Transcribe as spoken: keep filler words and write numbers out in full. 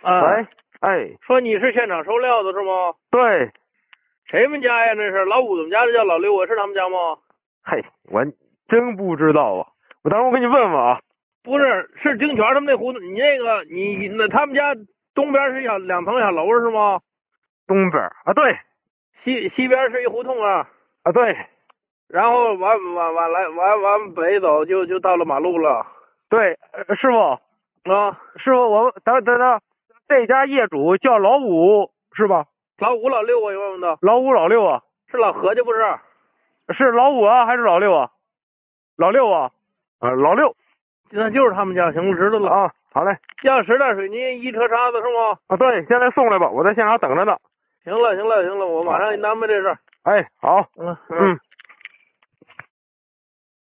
啊， 喂，哎， 说你是现场收料的是吗？ 对， 谁们家呀？那是老五怎么家的叫老六啊？是他们家吗？ 嘿，我真不知道啊，我等会儿我给你问问啊。 不是，是丁全他们那胡同。你那个，你那他们家东边是小两层小楼是吗？ 东边啊，对西西边是一胡同啊。 啊，对然后完完完来完完北走就就到了马路了。 对，呃师傅， 啊， 师傅，我等等等，这家业主叫老五是吧？ 老五老六啊，有问问的。 老五老六啊， 是老何家不是？ 是老五啊还是老六啊？老六啊，啊老六那就是他们家，行，我知道了。 啊，好嘞要十袋水泥一车叉子是吗？ 啊，对，现在送来吧，我在现场等着呢。 行了行了行了，我马上给你安排这事儿。 哎，好， 嗯嗯。